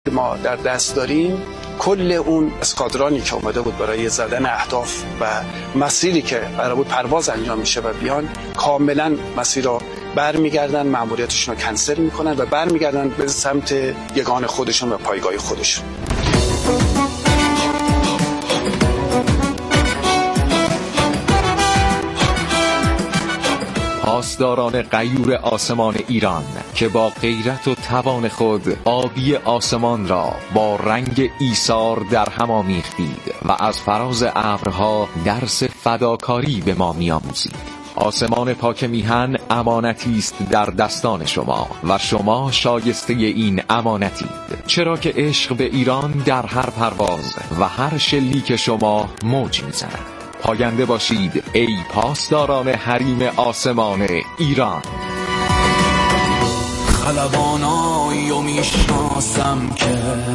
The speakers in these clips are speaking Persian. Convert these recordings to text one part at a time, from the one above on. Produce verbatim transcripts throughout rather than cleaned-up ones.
ما در دست داریم کل اون اسکادرانی که اومده بود برای زدن اهداف و مسیری که قرار بود پرواز انجام میشه و بیان کاملا مسیر رو برمیگردن، ماموریتشون رو کنسل میکنن و برمیگردن به سمت یگان خودشون و پایگاه خودشون. پاسداران غیور آسمان ایران که با غیرت و توان خود آبی آسمان را با رنگ ایثار در هم آمیختید و از فراز ابرها درس فداکاری به ما می‌آموزید. آسمان پاک میهن امانتی است در دستان شما و شما شایسته این امانتید، چرا که عشق به ایران در هر پرواز و هر شلیک شما موج می‌زند. پاینده باشید ای پاسداران حریم آسمان ایران. خلبانایی و میشناسم که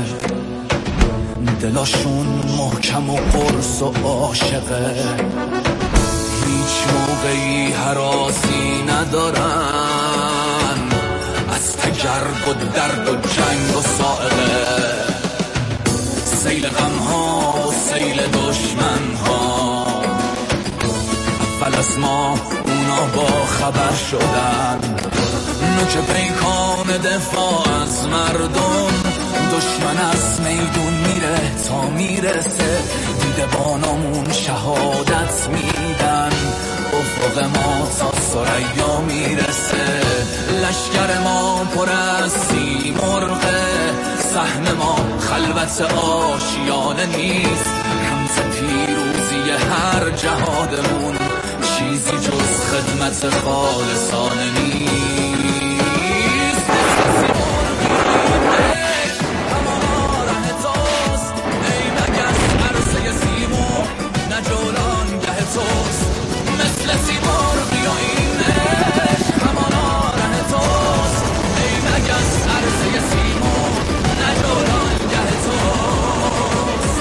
دلاشون محکم و قرص و عاشقه، هیچ موقعی هراسی ندارن از تگرگ و درد و جنگ و سائقه، سیل غمها و سیل دشمن ها اول از ما اونا با خبر شدن، نوک پیکان دفاع از مردم، دشمن از میدون میره تا میرسه، دیده بانامون شهادت میدن، افق ما تا ثریا میرسه، لشکر ما پر از سیمرغه، صحن ما خلوت آشیانه نیست، رمز پیروزی هر جهادمون چیزی جز خدمت خالصانه نیست. همانا ره توست ای مگس عرصه سیمور، نه جولان گه توست مثل سیمور بیا این عشق، همانا ره توست ای مگس عرصه سیمور، نه جولان گه توست.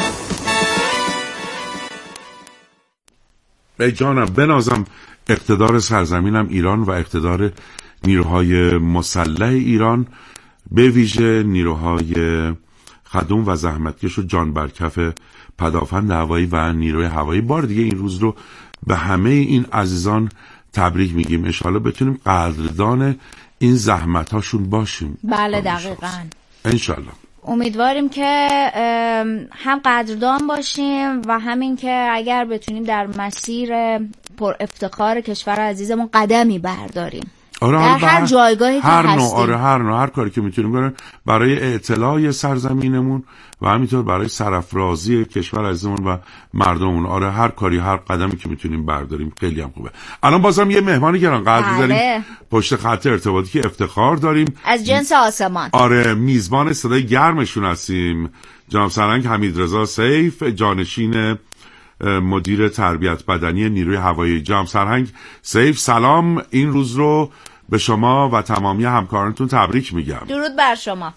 ای جانم بنازم اقتدار سرزمینم ایران و اقتدار نیروهای مسلح ایران، به ویژه نیروهای خدوم و زحمتکش و جان برکف پدافند هوایی و نیروی هوایی. بار دیگه این روز رو به همه این عزیزان تبریک میگیم. ان شاءالله بتونیم قدردان این زحمت هاشون باشیم. بله دقیقاً ان شاءالله. امیدواریم که هم قدردان باشیم و همین که اگر بتونیم در مسیر پر افتخار کشور عزیزمون قدمی برداریم. آره در هر جایگاهی که هر هستیم. نوع آره هر نوع هر کاری که میتونیم بریم برای اعتلاع سرزمینمون و همینطور برای سرافرازی کشور عزیزمون و مردممون. آره هر کاری هر قدمی که میتونیم برداریم خیلی هم خوبه. الان بازم یه مهمان گران قدر بله. داریم پشت خط ارتباطی که افتخار داریم از جنس آسمان. آره میزبان صدای گرمشون هستیم، جناب سرهنگ حمیدرضا سیف، جانشین مدیر تربیت بدنی نیروی هوایی. جناب سرهنگ سیف سلام، این روز رو به شما و تمامی همکارانتون تبریک میگم. درود بر شما.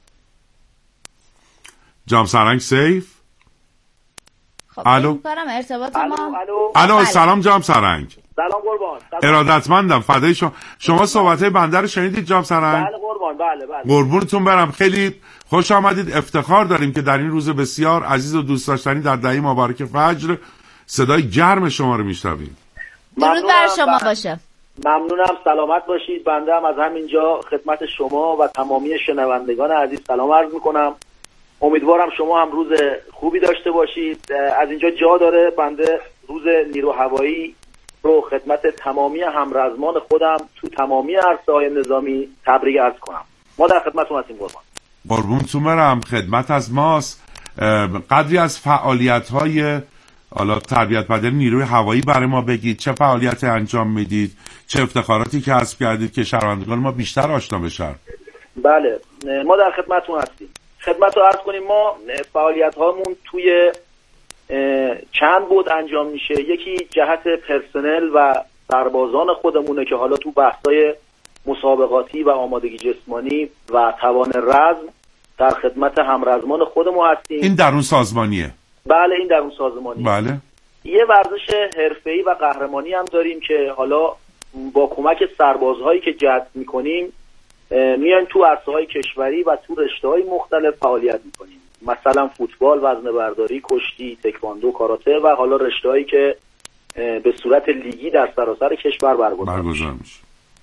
جناب سرهنگ سیف. خب الو می‌کنم ارتباط الو ما. الو الو سلام جناب سرهنگ. سلام قربان. ارادتمندم فدای شما. شما صحبت‌های بنده رو شنیدید جناب سرهنگ؟ بله قربان. بله بله. قربونتون برم. خیلی خوش آمدید. افتخار داریم که در این روز بسیار عزیز و دوست داشتنی در دهه مبارک فجر صدای گرم شما رو میشنویم. درود بر شما باشه. ممنونم، سلامت باشید. بنده هم از همینجا خدمت شما و تمامی شنوندگان عزیز سلام عرض میکنم. امیدوارم شما هم روز خوبی داشته باشید. از اینجا جا داره بنده روز نیرو هوایی رو خدمت تمامی همرزمان خودم تو تمامی عرصه‌های نظامی تبریک عرض کنم. ما در خدمتتون هستیم قربان. قربونتون برم. خدمت از ماست. قدری از فعالیت‌های حالا تربیت بدنی نیروی هوایی برای ما بگید. چه فعالیتی انجام میدید؟ چه افتخاراتی کسب کردید که شنوندگان ما بیشتر آشنا بشن؟ بله ما در خدمتتون هستیم. خدمت رو عرض کنیم. ما فعالیت هامون توی چند بود انجام میشه. یکی جهت پرسنل و سربازان خودمونه که حالا تو بحثای مسابقاتی و آمادگی جسمانی و توان رزم در خدمت همرزمان خودمون هستیم. این درون سازمانیه؟ بله این درون سازمانیه. بله. یه ورزش حرفه‌ای و قهرمانی هم داریم که حالا با کمک سربازهایی که جذب میکنیم میایم تو عرصه‌های کشوری و تو رشته‌های مختلف فعالیت میکنیم، مثلا فوتبال، وزنه برداری، کشتی، تکواندو، کاراته و حالا رشته‌هایی که به صورت لیگی در سراسر کشور برگزار میشه.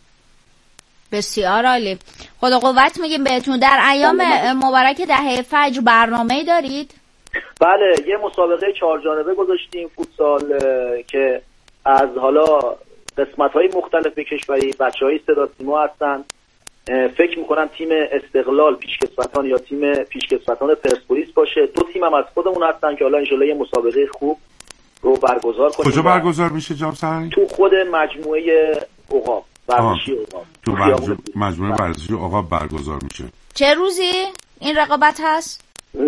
بسیار عالی. خدا قوت میگیم بهتون. در ایام مبارک دهه فجر برنامه‌ای دارید؟ بله، یه مسابقه چهار جانبه گذاشتیم فوتسال که از حالا قسمت‌های مختلف کشوری بچه‌های صدا سیما هستن. فکر میکنم تیم استقلال پیشکسوتان یا تیم پیشکسوتان پرسپولیس باشه. دو تیم هم از خودمون هستن که حالا انشالله یه مسابقه خوب رو برگزار کنیم. کجا برگزار میشه جناب سرهنگ؟ تو خود مجموعه عقاب، ورزشی عقاب. تو مجموعه, مجموعه ورزشی عقاب برگزار میشه. چه روزی این رقابت هست؟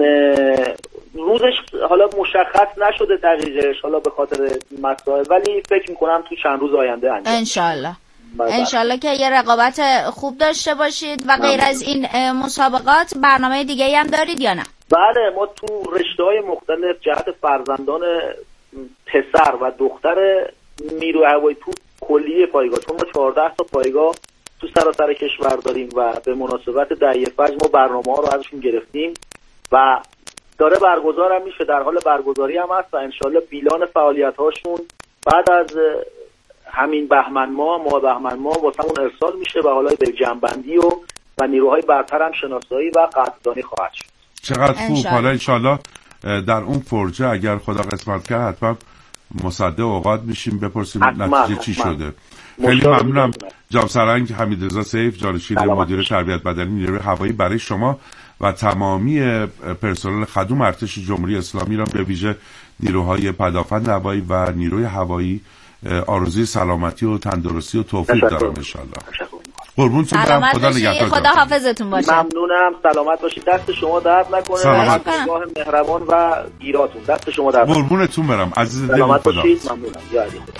روزش حالا مشخص نشده دقیقش، حالا به خاطر مسائل، ولی فکر میکنم تو چند روز آینده انجام انشالله. انشالله که یه رقابت خوب داشته باشید. و غیر از این مسابقات برنامه دیگه هم دارید یا نه؟ بله، ما تو رشته‌های مختلف جهت فرزندان پسر و دختر نیروی هوایی تو کلیه پایگاه، چون ما چهارده تا پایگاه تو سراسر کشور داریم و به مناسبت دهه فجر ما برنامه‌ها رو ازشون گرفتیم و داره برگزار هم میشه، در حال برگزاری هم هست و انشالله بیلان فعالیت‌هاشون بعد از همین بهمن ماه ماه بهمن ماه واسمون ارسال میشه و حالا به جنبندی و و نیروهای برتر هم شناسایی و قدردانی خواهد شد. چقدر خوب. حالا انشالله در اون فرجه اگر خدا قسمت کرد حتما مصدق اوقات میشیم بپرسیم نتیجه چی شده. خیلی ممنونم جناب سرهنگ حمیدرضا سیف، جانشین مدیر تربیت بدنی نیروی هوایی، برای شما و تمامی پرسنل خدوم ارتش جمهوری اسلامی را به ویژه نیروهای پدافند هوایی و نیروی هوایی آرزوی سلامتی و تندرستی و توفیق دارم ان شاء الله. قربونتون برم. خدا نگهدار. خدا حافظتون باشه. ممنونم. سلامت باشید. دست شما درد نکنه. سلامت. نگاه مهربان و گیراتون. دست شما درد. قربونتون برم. عزیز دل. سلامت باشید. ممنونم. یا علی خدا.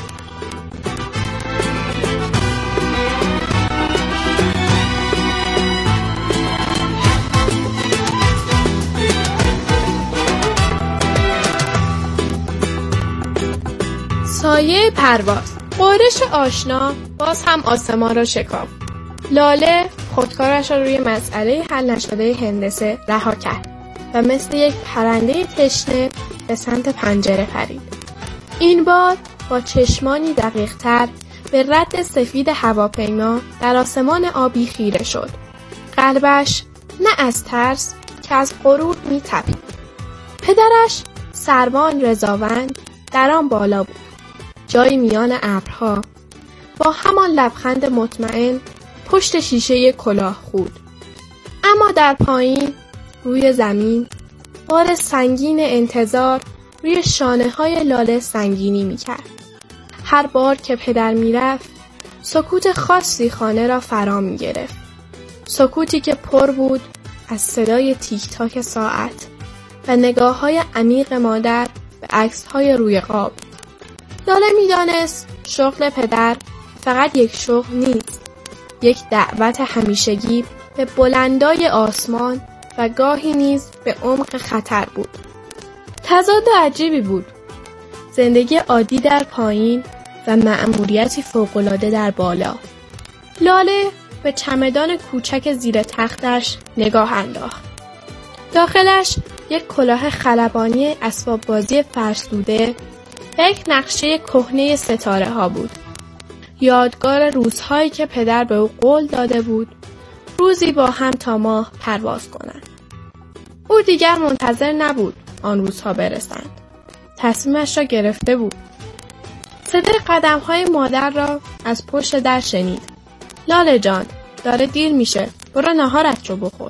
سایه پرواز، غرش آشنا باز هم آسمان را شکافت. لاله خودکارش را روی مسئله حل نشده هندسه رها کرد و مثل یک پرنده تشنه به سمت پنجره پرید. این بار با چشمانی دقیق‌تر به رد سفید هواپیما در آسمان آبی خیره شد. قلبش نه از ترس که از غرور می‌تپید. پدرش سروان رضاوند در آن بالا بود، جایی میان ابرها، با همان لبخند مطمئن پشت شیشه کلاه خود. اما در پایین روی زمین بار سنگین انتظار روی شانه های لاله سنگینی میکرد. هر بار که پدر میرفت سکوت خاصی خانه را فرا میگرفت. سکوتی که پر بود از صدای تیک تاک ساعت و نگاه های عمیق مادر به عکس های روی قاب. لاله میدانست شغل پدر فقط یک شغل نیست، یک دعوت همیشگی به بلندای آسمان و گاهی نیز به عمق خطر بود. تضاد عجیبی بود، زندگی عادی در پایین و مأموریتی فوق‌العاده در بالا. لاله به چمدان کوچک زیر تختش نگاه انداخت. داخلش یک کلاه خلبانی اسباب بازی فرسوده و یک نقشه کهنه ستاره ها بود. یادگار روزهایی که پدر به او قول داده بود روزی با هم تا ماه پرواز کنند. او دیگر منتظر نبود آن روزها برسند. تصمیمش را گرفته بود. صدای قدم های مادر را از پشت در شنید. لاله جان، داره دیر میشه، برو ناهارت رو بخور.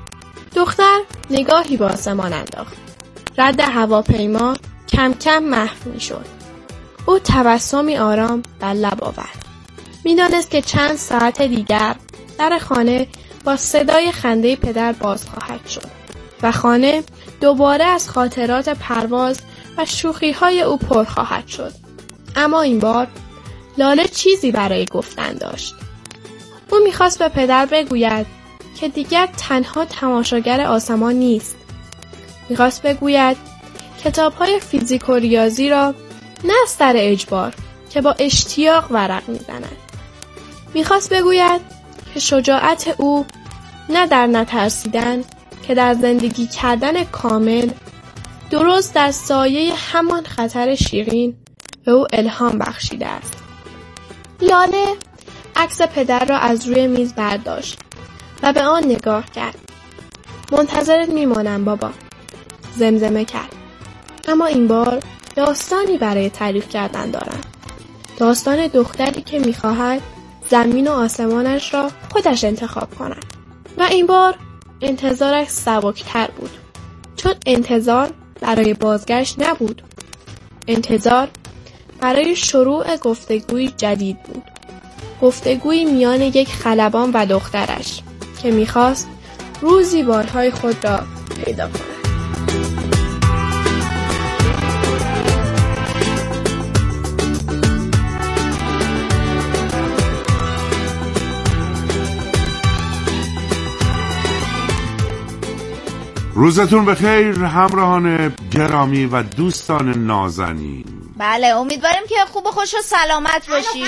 دختر نگاهی به آسمان انداخت. رد هواپیما کم کم محو می شد. او تبسمی آرام بر لب آورد. می دانست که چند ساعت دیگر در خانه با صدای خنده پدر باز خواهد شد و خانه دوباره از خاطرات پرواز و شوخی های او پر خواهد شد. اما این بار لاله چیزی برای گفتن داشت. او می خواست به پدر بگوید که دیگر تنها تماشاگر آسمان نیست. می خواست بگوید کتاب‌های فیزیک و ریاضی را نه از سر اجبار که با اشتیاق ورق می‌زنند. می‌خواست بگوید که شجاعت او نه در نترسیدن که در زندگی کردن کامل درست در سایه همان خطر شیرین به او الهام بخشیده است. لاله عکس پدر را از روی میز برداشت و به آن نگاه کرد. منتظرت میمانم بابا، زمزمه کرد. اما این بار داستانی برای تعریف کردن دارم. داستان دختری که میخواهد زمین و آسمانش را خودش انتخاب کند. و این بار انتظارش سبکتر بود، چون انتظار برای بازگشت نبود. انتظار برای شروع گفتگوی جدید بود. گفتگوی میان یک خلبان و دخترش که میخواست روزی بالهای خود را پیدا کند. روزتون بخیر همراهان گرامی و دوستان نازنین. بله امیدواریم که خوب و خوش و سلامت باشید.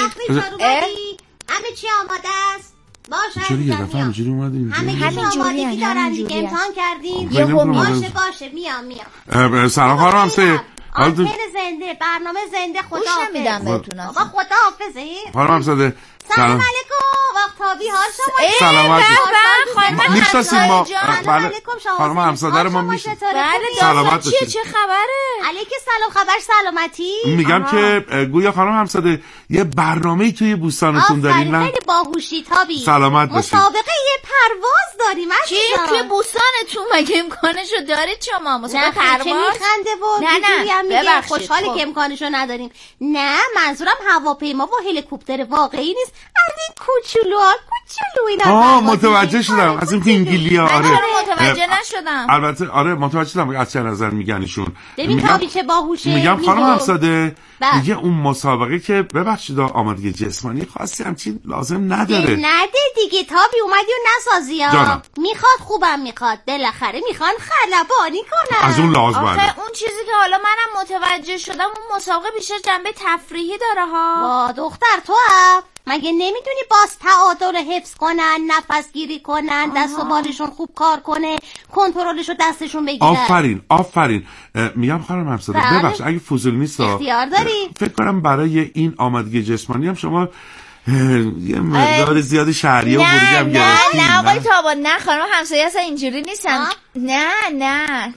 همه چی آماده است؟ باشه چرا یه دفعه همینجوری اومدین؟ همه چی آمادگی دارن دیگه، امتحان کردیم. باشه باشه میام میام. سلام خانم همسایه. آنتن زنده، برنامه زنده، خدا حافظ. نمیدم بهتون. آقا خدا حافظه. خانم همسایه سلام علیکم. وقتابی ها شما. سلامت خانم میشناسیم ما. بله خانم همسایه ما میشناسیم. بله سلامت چیه چه خبره؟ علیک سلام، خبر سلامتی؟ میگم که گویا خانم همسایه یه برنامه‌ای توی بوستانتون دارین نه؟ خیلی باهوشی تابی. سلامت باشید. مسابقه یه پرواز داریم چی توی بوستانتون مگه امکانشو دارید شما؟ مسابقه پرواز؟ چه میخنده و نه نه خوشحاله که امکانشو نداریم. نه منظورم هواپیما و هلیکوپتر واقعی نیست، از این کوچولوها کوچولو اینا. آه متوجه شدم، از این پینگیلیا. آره متوجه نشدم. البته آره متوجه شدم از چه نظر میگن ایشون. ببین تابی چه باهوشه. میگم خانم همساده دیگه اون مسابقه که ببخشید آمادگی جسمانی خاصی همچین لازم نداره. نده دیگه تابی اومدی و نسازی ها. میخواد خوبم میخواد، بالاخره میخوان خلبانی کنن. از اون لازم آخه اون چیزی که حالا منم متوجه شدم اون مسابقه بیشتر جنبه تفریحی داره ها. با دختر تو هم مگه نمیدونی باز تعادل حفظ کنن، نفس گیری کنن، دست و بالشون خوب کار کنه، کنترلشو دستشون بگیره. آفرین آفرین. میگم خانم همساده ببخشید اگه فضول نیست اختیار داری. فکر کنم برای این آمادگی جسمانی هم شما یه مقدار زیاد شهریه و بوری هم گرفتین. نه نه آقای تابا نه خانم همسایه اصلا اینجوری نیستن. نه نه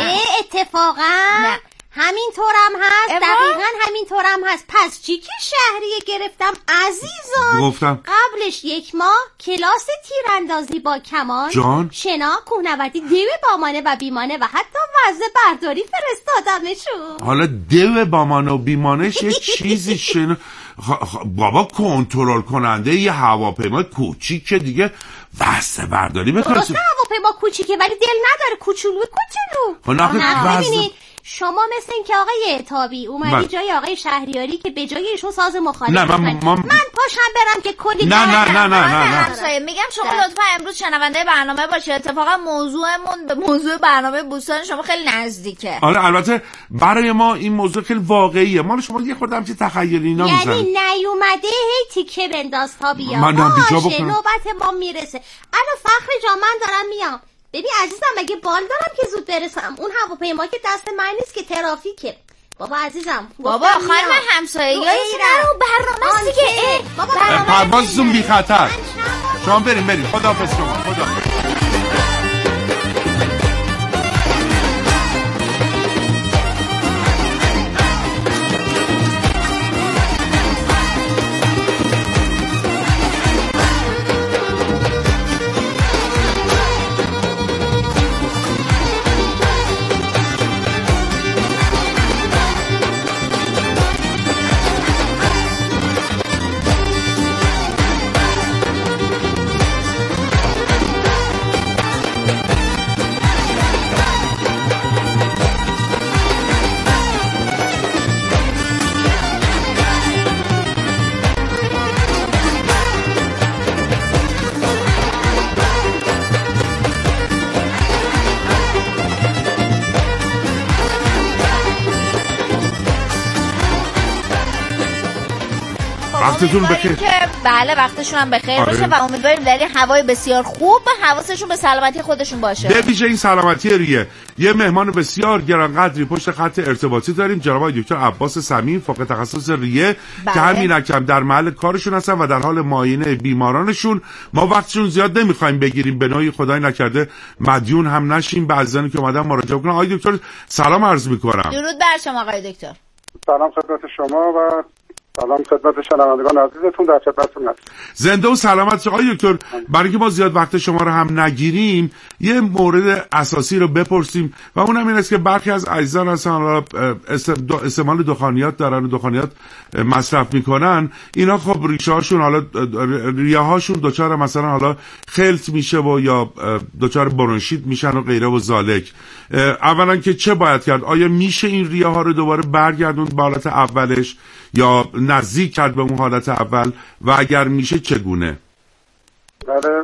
اتفاقا نه. همینطورم هست، دقیقا همینطورم هست. پس چی که شهریه گرفتم عزیزان گفتم قبلش یک ماه کلاس تیراندازی با کمان، جان شنا، کوهنوردی، دو بامانه و بیمانه و حتی وزنه برداری فرستادمشون. حالا دو بامانه و بیمانه یه چیزی شنا خ... خ... بابا کنترل کننده یه هواپیما کوچیکه دیگه وزنه برداری بفرستید. درسته هواپیما کوچیکه ولی دل نداره، کوچولو کوچولو. نه ببینید شما مثل این که آقای تابی اومدی من. جای آقای شهریاری که به جای ایشون ساز مخالف نه من, من, من پاشم برم که کلی نه نه نه نه نه, نه. میگم شما لطفا امروز شنونده برنامه باشه. اتفاقا موضوعمون به موضوع برنامه بوستان شما خیلی نزدیکه. آره البته برای ما این موضوع خیلی واقعیه. ما شما یه خورده همچین تخیلی اینا میزنن. یعنی نیومده هی تیکه بنداز تابی. من باشه نوبت ما میرسه. الان فخر جان من دارم میام. ببین عزیزم مگه بال دارم که زود برسم؟ اون هواپیما که دست من نیست که ترافیکه. بابا عزیزم بابا خانم همسایه یا رو برنامه است دیگه. بابا پروازتون بی خطر. شما بریم بریم. خداحافظ شما. خداحافظ. وقتتون بخیر. که بله وقتشون هم بخیر آره. باشه و امیدواریم دلیل هوای بسیار خوب حواسشون به سلامتی خودشون باشه. به ویژه این سلامتی ریه. یه مهمان بسیار گرانقدری پشت خط ارتباطی داریم، جناب دکتر عباس صمیم، فوق تخصص ریه بله. که همین اکم در محل کارشون هستن و در حال معاینه بیمارانشون. ما وقتشون زیاد نمیخوایم بگیریم، به نوعی خدای نکرده مدیون هم نشیم به عزیزانی که اومدن مراجعه کنن. آقای دکتر سلام عرض میکنم. درود بر شما آقای دکتر. سلام خدمت شما و سلام خدمت شنوندگان عزیزتون، در خدمتتون هستم. زنده و سلامت آقای دکتر. برای اینکه ما زیاد وقت شما رو هم نگیریم یه مورد اساسی رو بپرسیم و اونم این است که برخی از عزیزان اصلا استعمال دخانیات دارن و دخانیات مصرف میکنن، اینا خب ریشه هاشون حالا ریه هاشون دچار مثلا حالا خلط میشه و یا دچار برونشیت میشن و غیره و ذالک. اولا که چه باید کرد؟ آیا میشه این ریه ها رو دوباره برگردون به حالت اولش یا نزدیک کرد به اون حالت اول و اگر میشه چگونه؟ بله،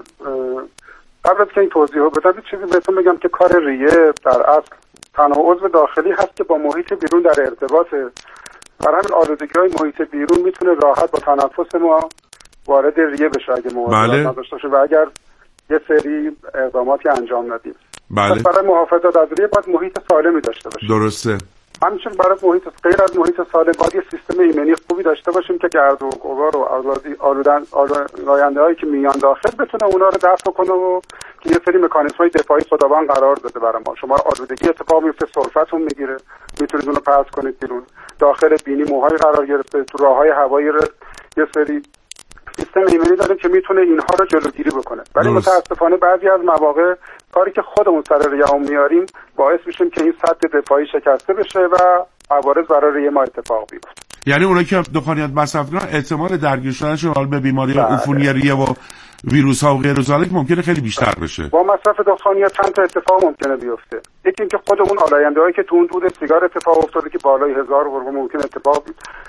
قبل از که این توضیح رو بدم یه چیزی بهتون بگم که کار ریه در اصل تنها عضو داخلی هست که با محیط بیرون در ارتباطه. برای همین آلودگی های محیط بیرون میتونه راحت با تنفس ما وارد ریه بشه اگه مواظبت نداشته باشه و اگر یه سری اقداماتی انجام ندیم. بله. برای محافظت از ریه باید محیط سالمی داشته باشیم. درسته. همچنین برای محیط غیر از محیط سالم باید یه سیستم ایمنی خوبی داشته باشیم که گرد و غبار و آلودن آلوده هایی که میان داخل بتونه اونا رو دفع کنه و که یه سری مکانیزم های دفاعی خداوند قرار داده برای ما. شما آلودگی اتفاق میفته، سرفتون میگیره، میتونید اونو پرت کنید بیرون. داخل بینی موهای قرار گرفته، تو راههای هوایی رو یه سری سیستم ایمنی داریم که میتونه اینها رو جلوگیری بکنه. ولی متاسفانه بعضی از مواقع کاری که خودمون سر ریه‌مون میاریم باعث میشیم که این سد دفاعی شکسته بشه و عوارض برای ریه ما اتفاق بیفته. یعنی اونایی که دخانیات مصرف کنن احتمال درگیر شدنشون به بیماری عفونی ریه و ویروس ها و غیر ذالک ممکنه خیلی بیشتر بشه. با مصرف دخانیات چند تا اتفاق ممکنه بیفته. یکی اینکه خود اون آلاینده‌هایی که تو اون دود سیگار اتفاق افتاده که بالای هزار قرب ممکن اتفاق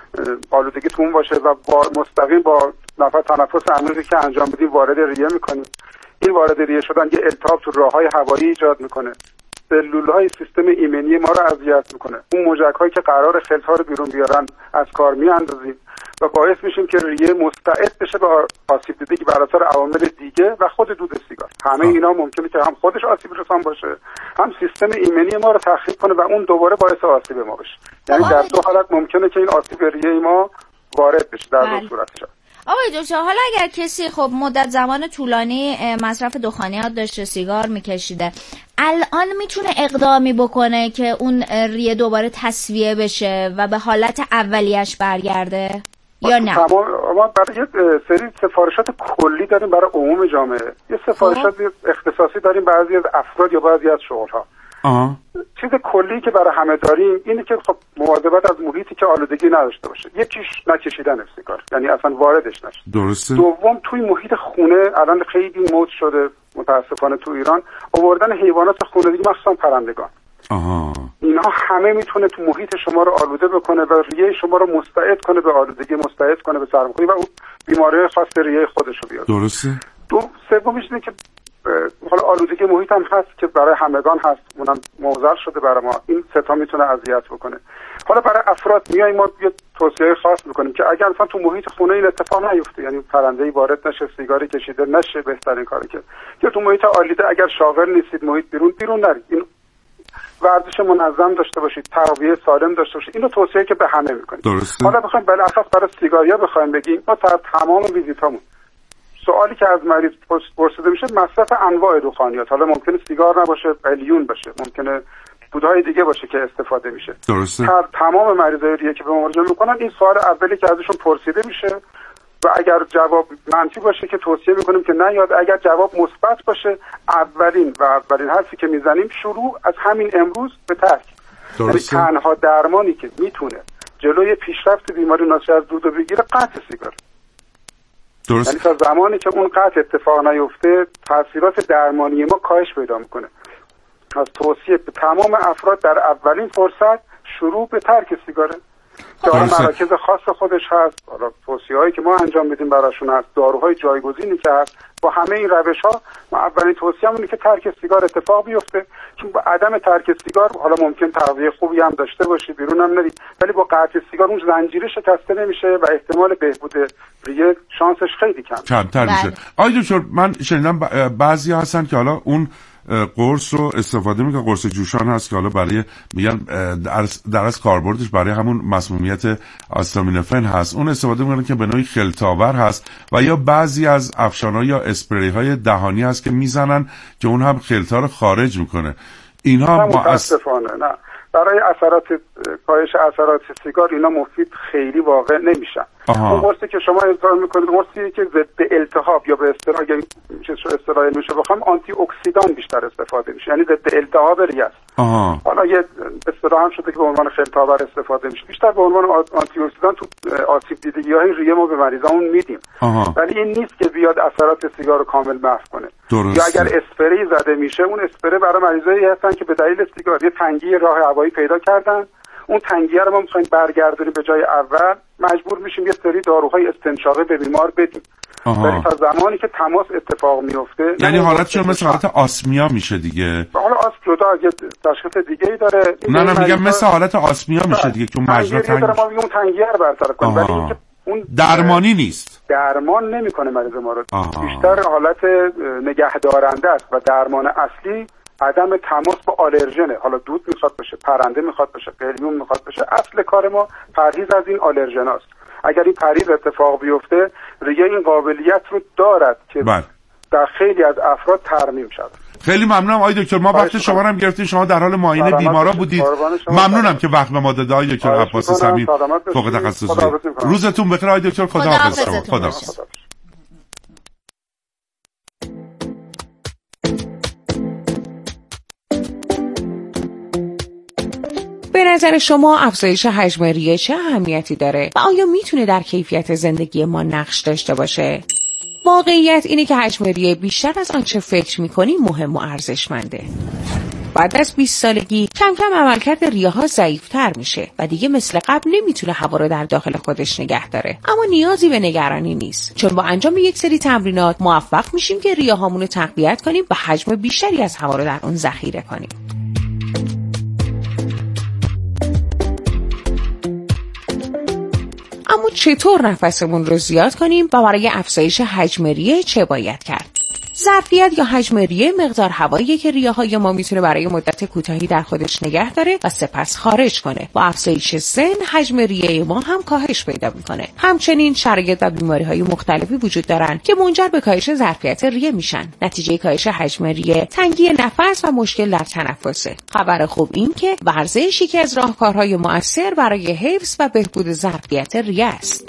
آلودگی تو اون باشه و با مستقیم با نفس تنفس عمیقی که انجام بدیم وارد ریه میکنیم. این وارد ریه شدن یه التهاب تو راههای هوایی ایجاد میکنه. سلول‌های سیستم ایمنی ما رو اذیت میکنه. اون موجک‌هایی که قرار خلط‌ها رو بیرون بیارن از کار میاندازیم و باعث میشیم که ریه مستعد بشه به آسیب دیدگی بر اثر عوامل دیگه و خود دود سیگار. همه اینا ممکنه که هم خودش آسیب رسان باشه، هم سیستم ایمنی ما رو تخریب کنه و اون دوباره باعث آسیب ما بشه. یعنی در دو حالت ممکنه که این آسیب ریه ما وارد بشه در دو صورتش. آقای دکتر حالا اگر کسی خب مدت زمان طولانی مصرف دخانیات داشته، سیگار میکشیده، الان میتونه اقدامی بکنه که اون ریه دوباره تصفیه بشه و به حالت اولیش برگرده یا نه؟ ما برای یه سری سفارشات کلی داریم برای عموم جامعه، یه سفارشات اختصاصی داریم بعضی از افراد یا بعضی از شغل‌ها. آه. چیز کلی که برای همه داریم اینه که خب مواظبت از محیطی که آلودگی نداشته باشه. یکیش نکشیدن سیگار، یعنی اصلا واردش نشه. درسته. دوم توی محیط خونه الان خیلی مد شده متاسفانه تو ایران آوردن حیوانات خونگی مخصوصا پرندگان. آها. اینا همه میتونه تو محیط شما رو آلوده بکنه و ریه شما رو مستعد کنه به آلودگی، مستعد کنه به سرماخوردگی و اون بیماری خاص ریه خودش رو بیاره. درسته. دو سومیش اینه که حالا آلودگی محیط هم هست که برای همگان هست، اونم موزل شده برای ما. این سه تا میتونه اذیت بکنه. حالا برای افراد میایم ما یه توصیه خاص میکنیم که اگر مثلا تو محیط خونه این اتفاق نیفته، یعنی پرنده‌ای وارد نشه، سیگاری کشیده نشه، بهترین کاری که یا تو محیط آلوده اگر شاغل نیستید محیط بیرون بیرون نرید. این ورزش منظم داشته باشید، تغذیه سالم داشته باشید. اینو توصیه که به همه میکنیم. درسته. حالا بخوایم بالاساس برای سیگاریا بخوایم بگیم، ما تا تمام ویزیتامون سوالی که از مریض پرسیده میشه مصرف انواع دخانیات، حالا ممکنه سیگار نباشه، قلیون باشه، ممکنه بودهای دیگه باشه که استفاده میشه. درسته. هر تمام مریضای ریه که به ما مراجعه میکنن این سوال اولی که ازشون پرسیده میشه و اگر جواب منفی باشه که توصیه میکنیم که نه، یاد اگر جواب مثبت باشه اولین و اولین حرفی که میزنیم شروع از همین امروز به ترک. یعنی تنها درمانی که میتونه جلوی پیشرفت بیماری ناشی از دود بگیره قطع سیگار. درست. یعنی تا زمانی که اون قطع اتفاق نیفته تاثیرات درمانی ما کاهش پیدا میکنه. از توصیه به تمام افراد در اولین فرصت شروع به ترک سیگاره. که حالا مراکز خاص خودش هست، حالا توصیه‌هایی که ما انجام میدیم براشون هست، داروهای جایگزینی که هست. با همه این روش‌ها ما اولین توصیه‌مون اینه که ترک سیگار اتفاق بیفته، چون با عدم ترک سیگار حالا ممکن تغذیه خوبی هم داشته باشی، بیرون هم نری، ولی با قطع سیگار اون زنجیره شکسته نمیشه و احتمال بهبود ریه شانسش خیلی کم کمتر میشه. آقای دکتر من شنیدم بعضی هستن که حالا اون قرص رو استفاده میکنه، قرص جوشان هست که حالا برای میگن در از کاربردش برای همون مسمومیت آستامینوفن هست، اون استفاده میکنه که به نوعی خلط‌آور هست، و یا بعضی از افشان‌ها یا اسپری های دهانی هست که میزنن که اون هم خلط‌ها رو خارج میکنه. اینها متاسفانه نه، برای اثرات کاهش اثرات سیگار اینا مفید خیلی واقع نمیشن. اون قرصی که شما اصرار میکنید قرصی که ضد التهاب یا به اصطلاح اگه چه اصطلاحی میشه بخوام آنتی اکسیدان بیشتر استفاده میشه، یعنی ضد التهاب ریه است. حالا یه اصطلاح هم شده که به عنوان خلط‌آور استفاده میشه، بیشتر به عنوان آنتی اکسیدان تو آسیب دیدگی‌های ریه ما به مریضامون میدیم، ولی این نیست که بیاد اثرات سیگار رو کامل محو کنه. درسته. یا اگر اسپری زده میشه، اون اسپری برای مریضایی هستن که به دلیل سیگار یه تنگی راه هوایی پیدا کردن، اون تنگیه رو ما می‌خوایم برگردونیم به جای اول، مجبور میشیم یه سری داروهای استنشاقی به بیمار بدیم. ولی تا زمانی که تماس اتفاق میفته، یعنی حالتش مثل حالت آسمیا میشه دیگه. حالا آسم جدا اگه تشخیص دیگه‌ای داره، نه نه میگم مثل حالت آسمیا میشه دیگه که مجرا تنگ داره، ما میگیم اون تنگیه رو برطرف کنیم، ولی اینکه اون درمانی نیست، درمان نمیکنه مریض ما رو. بیشتر حالت نگهدارنده است و درمان اصلی عدم تماس با آلرژنه. حالا دود میخواد بشه، پرنده میخواد بشه، قلیون میخواد بشه، اصل کار ما پرهیز از این آلرژناست. اگر این پرهیز اتفاق بیفته، ریه این قابلیت رو دارد که بل. در خیلی از افراد ترمیم شود. خیلی ممنونم آقای دکتر، ما وقت شما رو هم گرفتیم، شما در حال معاینه بیمارا بودید. ممنونم که وقت به ما دادید آقای دکتر عباسی صمیم، فوق تخصصی. روزتون بخیر آقای دکتر، خداحافظ شما. خداحافظ. به نظر شما افزایش حجم ریه چه اهمیتی داره و آیا میتونه در کیفیت زندگی ما نقش داشته باشه؟ واقعیت اینه که حجم ریه بیشتر از آنچه فکر میکنیم مهم و ارزشمنده. بعد از بیست سالگی کم کم عملکرد ریه ها ضعیف‌تر میشه و دیگه مثل قبل نمیتونه هوا رو در داخل خودش نگه داره. اما نیازی به نگرانی نیست، چون با انجام یک سری تمرینات موفق میشیم که ریه هامون رو تقویت کنیم و حجم بیشتری از هوا رو در اون ذخیره کنیم. اما چطور نفسمون رو زیاد کنیم و برای افزایش حجم ریه چه باید کرد؟ ظرفیت یا حجم ریه مقدار هوایی که ریه های ما میتونه برای مدت کوتاهی در خودش نگه داره و سپس خارج کنه. با افزایش سن حجم ریه ما هم کاهش پیدا میکنه. همچنین شرایط و بیماری های مختلفی وجود دارن که منجر به کاهش ظرفیت ریه میشن. نتیجه کاهش حجم ریه تنگی نفس و مشکل در تنفسه. خبر خوب این که ورزش یکی از راهکارهای مؤثر برای حفظ و بهبود ظرفیت ریه است.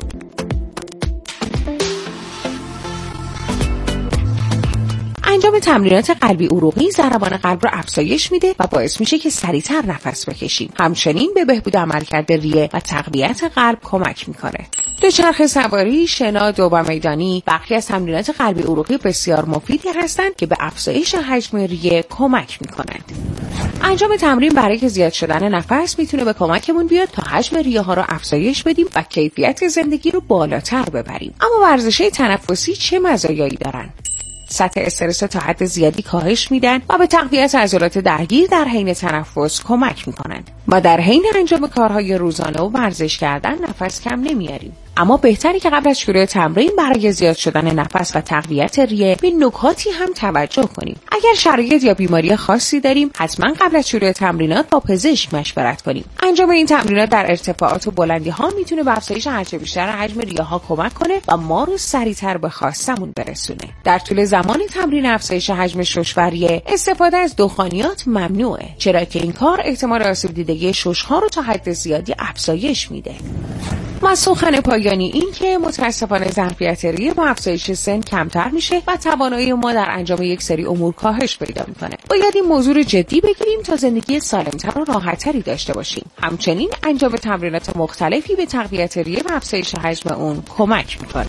انجام تمرینات قلبی عروقی ضربان قلب را افزایش میده و باعث میشه که سریعتر نفس بکشیم. همچنین به بهبود عملکرد ریه و تقویت قلب کمک میکنه. دوچرخه سواری، شنا، دوبه میدانی بخشی از تمرینات قلبی عروقی بسیار مفیدی هستند که به افزایش حجم ریه کمک میکنند. انجام تمرین برای زیاد شدن نفس میتونه به کمکمون بیاد تا حجم ریه ها رو افزایش بدیم و کیفیت زندگی رو بالاتر ببریم. اما ورزش‌های تنفسی چه مزایایی دارن؟ سطح استرس تا حد زیادی کاهش میدن و به تقویت عضلات درگیر در حین تنفس کمک میکنند و در حین انجام کارهای روزانه و ورزش کردن نفس کم نمیاریم. اما بهتری که قبل از شروع تمرین برای زیاد شدن نفس و تقویت ریه به نکاتی هم توجه کنیم. اگر شرایط یا بیماری خاصی داریم، حتما قبل از شروع تمرینات با پزشک مشورت کنیم. انجام این تمرینات در ارتفاعات و بلندی ها میتونه به افزایش هرچه بیشتر حجم ریه ها کمک کنه و ما رو سریعتر به خواستمون برسونه. در طول زمان تمرین افزایش حجم شش و ریه، استفاده از دخانیات ممنوعه، چرا که این کار احتمال آسیب دیدگی شش ها رو تا حد زیادی افزایش میده. و سخن پایانی این که متاسفانه ظرفیت ریه با افزایش سن کمتر میشه و توانایی ما در انجام یک سری امور کاهش پیدا میکنه. باید این موضوع رو جدی بگیریم تا زندگی سالمتر و راحتتری داشته باشیم. همچنین انجام تمرینات مختلفی به تقویت ریه و افزایش حجم اون کمک میکنه.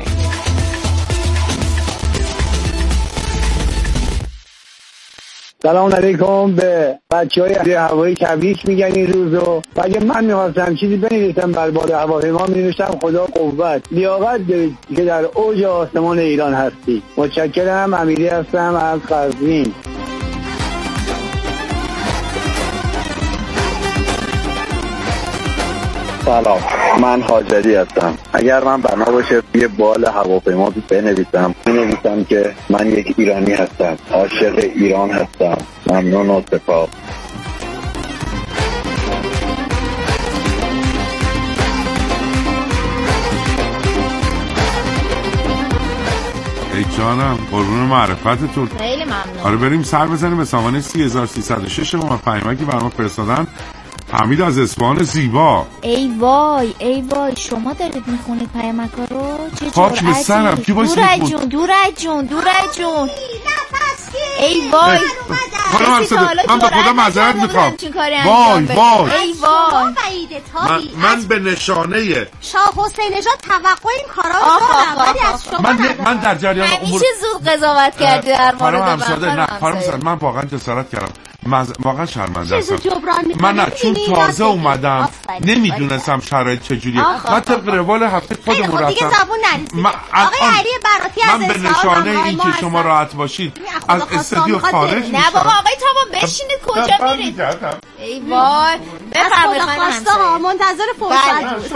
سلام علیکم به بچه های هوایی تبریک میگن این روزو. و اگه من میخواستم چیزی بنویسم بر باد هواپیما می‌نوشتم خدا قوت لیاقت دارید که در اوج آسمان ایران هستی. متشکرم. امیری هستم از قزوین. سلام، من حاجری هستم. اگر من بنا باشه یه بال هواپیما بنویسم بنویسم که من یک ایرانی هستم، عاشق ایران هستم. ممنون و سپاس. ای جانم، قربون معرفتتون. خیلی ممنون. آره بریم سر بزنیم به سامانه سی هزار سیصد و شش ما پیامکی برام فرستادن. حمید از اصفهان زیبا. ای وای ای وای شما دارید میخونید پیامکا رو؟ چه خاک به سرم. کی باید دورت جون دورت جون دورت جون ای وای خانم همساده من به خدا معذرت میخوام. وای وای ای وای من, من به نشانه شاه حسین نژاد توقع این کارا رو دارم ولی از شما من من در جریان امور همیشه زود قضاوت کردی در مورد من. نه خانم همساده من واقعا جسارت کردم. مز... واقعا شرمنده هستم. من نه چون تازه اومدم نمیدونستم شرایط چجوریه. من طبق روال هفته خودمون رفتم. دیگه زبون نریزید. آقای علی براتی از من به نشانه این که شما راحت باشید از استودیو خارج میشم. نه بابا آقای تمام بشینید کجا میرید؟ ای وای بفرمایید خانم همسایه منتظر فرصت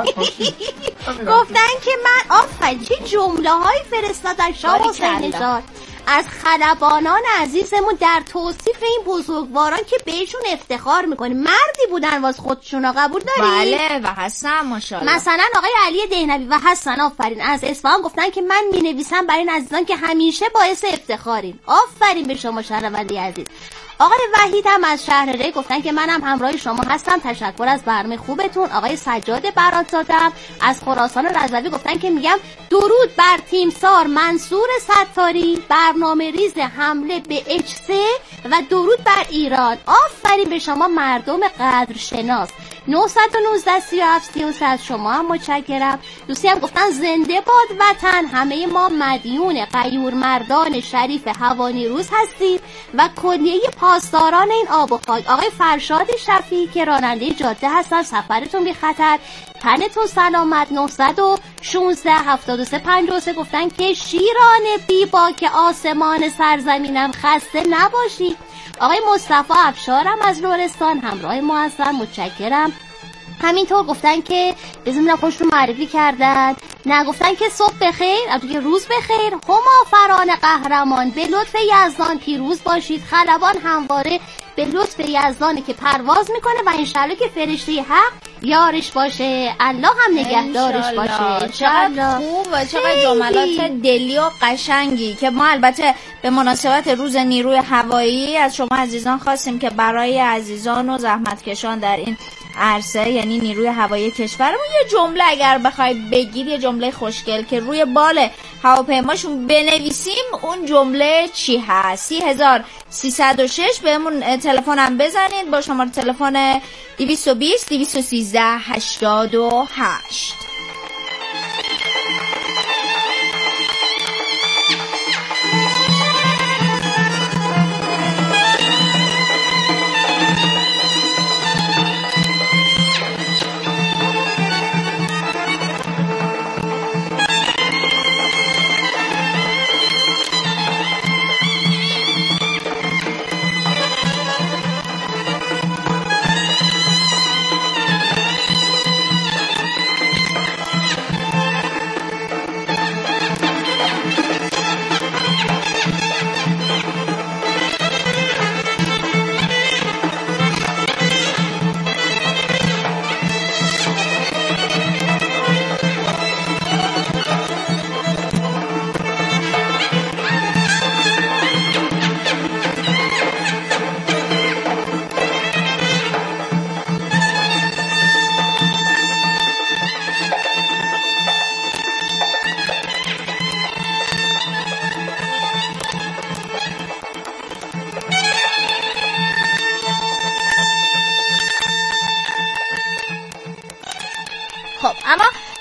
گفتن که من آفرین چه جمله‌هایی فرستادن شاه حسین نژاد از خلبانان عزیزمون در توصیف این بزرگواران که بهشون افتخار میکنیم. مردی بودن واس خودشون قبول داری؟ بله و حسن ماشاءالله. مثلا آقای علی دهنوی و حسن آفرین از اصفهان گفتن که من مینویسم برای این عزیزان که همیشه باعث افتخارین. آفرین به شما شهروندی عزیز. آقای وحید هم از شهر ری گفتن که منم همراه شما هستم. تشکر از برنامه خوبتون. آقای سجاد براتزاده از خراسان رضوی گفتن که میگم درود بر تیمسار منصور ستاری برنامه ریز حمله به اچ سه و درود بر ایران. آفرین به شما مردم قدرشناس. نهصد و نوزده سی و هفت سی و سه از شما هم متشکرم. دوستی هم گفتن زنده باد وطن. همه ما مدیون غیور مردان شریف هوانیروز هستیم و کلیه پاسداران این آب و خاک. آقای فرشاد شفیعی که راننده جاده هستن سفرتون بی خطر، تنتون سلامت. نهصد و شانزده هفتاد و سه پنجاه و سه گفتن که شیران بی باک آسمان سرزمینم خسته نباشید. آقای مصطفی افشارم از لرستان همراه ما هستن متشکرم. همینطور گفتن که بزنم خوش رو معرفی کردن. نه گفتن که صبح بخیر البته که روز بخیر. هما فران قهرمان به لطف یزدان پیروز باشید. خلبان همواره به لطف یزدانه که پرواز میکنه و انشالله که فرشته حق یارش باشه. الله هم نگهدارش باشه. چقدر خوب و چقدر جملات دلی و قشنگی که ما البته به مناسبت روز نیروی هوایی از شما عزیزان خواستیم که برای عزیزان و زحمتکشان در این عرصه یعنی نیروی هوایی کشورمون یه جمله اگر بخواید بگید، یه جمله خوشگل که روی بال هواپیماشون بنویسیم، اون جمله چی هست؟ سی هزار سیصد و شش بهمون تلفن هم بزنید با شماره تلفن دویست و بیست دویست و سیزده هشتاد و هشت.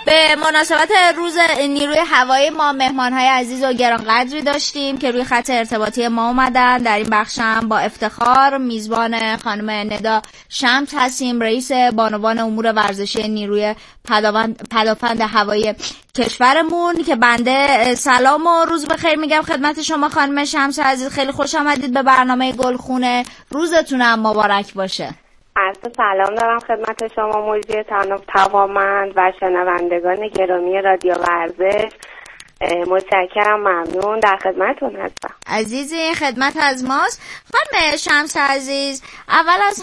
به مناسبت روز نیروی هوایی ما مهمان‌های عزیز و گرانقدری داشتیم که روی خط ارتباطی ما اومدن. در این بخش هم با افتخار میزبان خانم ندا شمس هستیم، رئیس بانوان امور ورزشی نیروی پدافند هوایی کشورمون، که بنده سلام و روز بخیر میگم خدمت شما خانم شمس عزیز. خیلی خوش آمدید به برنامه گلخونه، روزتونم مبارک باشه. عرض سلام دارم خدمت شما مجری توامند و شنوندگان گرامی رادیو ورزش. متشکرم، ممنون، در خدمتتون هستم. عزیزی خدمت از ماست. خانم شمس عزیز، اول از